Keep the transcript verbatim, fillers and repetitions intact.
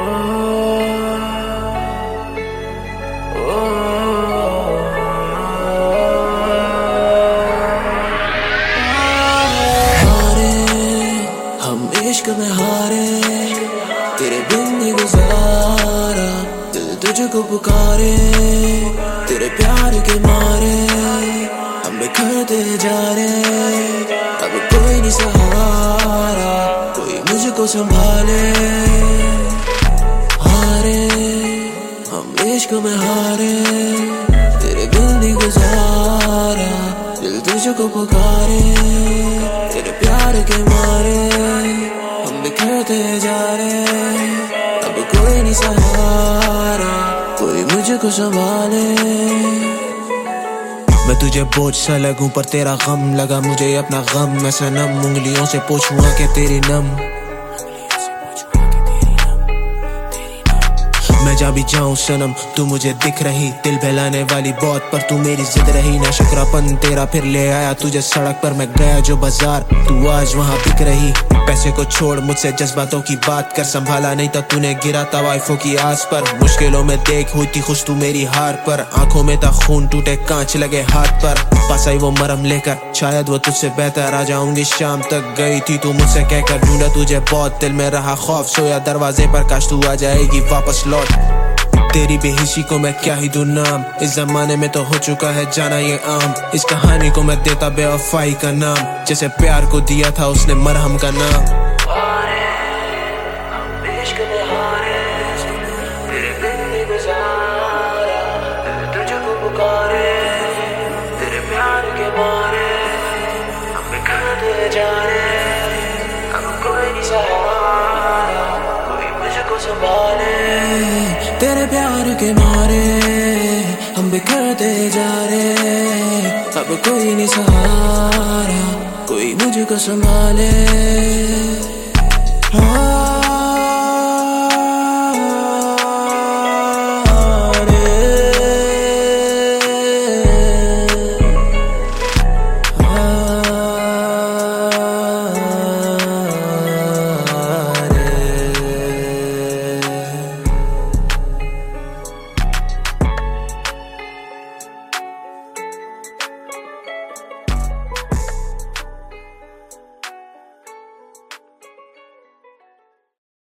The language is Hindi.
इश्क में हारे, तेरे बिन नहीं गुजारा, दिल तुझको पुकारे, तेरे प्यार के मारे हम बिखरते जा रहे। अब कोई नहीं सहारा, कोई मुझको संभाले। हारे हम इश्क में हारे, तेरे बिन नहीं गुजारा, दिल तुझको पुकारे, तेरे प्यार के मारे हम बिखरते जा रहे। अब कोई नहीं सहारा, कोई मुझको संभाले। मैं तुझे बोझ सा लगूं पर तेरा गम लगा मुझे अपना गम। मैं सनम उंगलियों से पूछूंगा कि तेरी नम, मैं जा भी जाऊं सनम तू मुझे दिख रही। दिल बहलाने वाली बहुत पर तू मेरी जिद रही। ना शुक्रापन तेरा फिर ले आया तुझे सड़क पर, मैं गया जो बाजार तू आज वहां बिक रही। पैसे को छोड़ मुझसे जज्बातों की बात कर, संभाला नहीं तो तूने गिरा तवाइफों की आस पर। मुश्किलों में देख हुई थी खुश तू मेरी हार पर, आंखों में था खून टूटे कांच लगे हाथ पर। पास आई वो मरहम लेकर, शायद वो तुझसे बेहतर आ जाऊंगी। शाम तक गई थी तू मुझसे कहकर, ढूंढा तुझे बहुत दिल में रहा खौफ। सोया दरवाजे पर काश तू आ जाएगी वापस लौट। तेरी बेहिसी को मैं क्या ही दूं नाम, इस जमाने में तो हो चुका है जाना ये आम। इस कहानी को मैं देता बेवफाई का नाम, जैसे प्यार को दिया था उसने मरहम का नाम। तेरे प्यार के मारे हम बिखरते जा रहे। अब कोई नहीं सहारा, कोई मुझको संभाले।